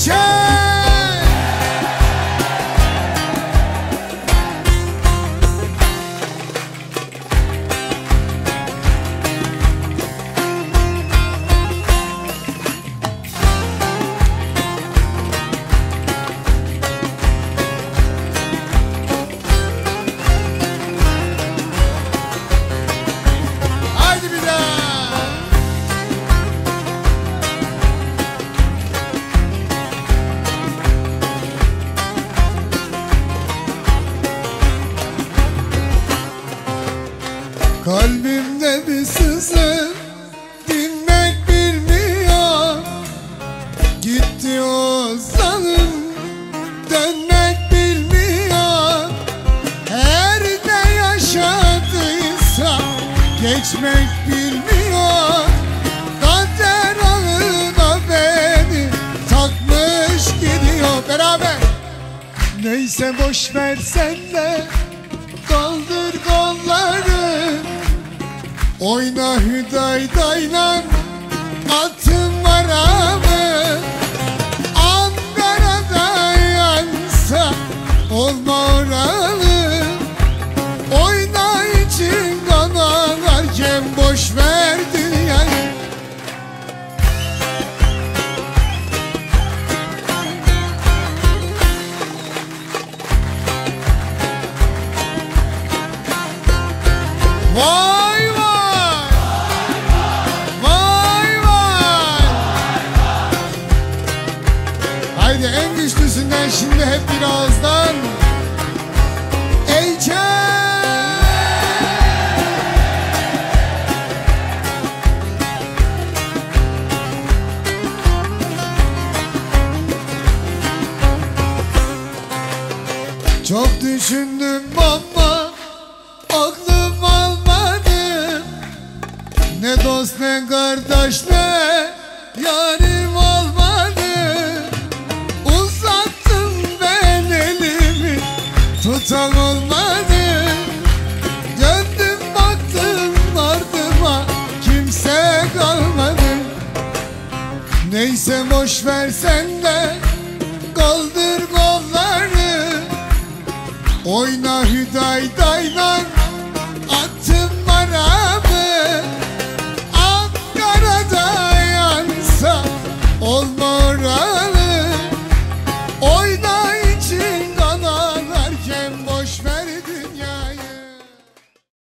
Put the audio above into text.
Kalbimde bir sızı dinmek bilmiyor. Gitti o zalim dönmek bilmiyor. Her ne yaşadıysa geçmek bilmiyor. Kader ağına beni takmış gidiyor. Beraber. Neyse boş ver sen de kaldır kolları, oyna Hüdayda'yla atın varamı. Ankara'da yansa olma oralı, oyna için kan ağlarken boş ver dünyayı. Vay vay, vay vay. Haydi en güçlüsünden şimdi hep bir ağızdan. Ece. Çok düşündüm ama aklım almadı. Ne dost ne kardeş ne yarim olmadı. Uzattım ben elimi, tutan olmadı. Döndüm baktım ardıma, kimse kalmadı. Neyse boş ver sen de kaldır kolları, oyna Hüdayda'yla atım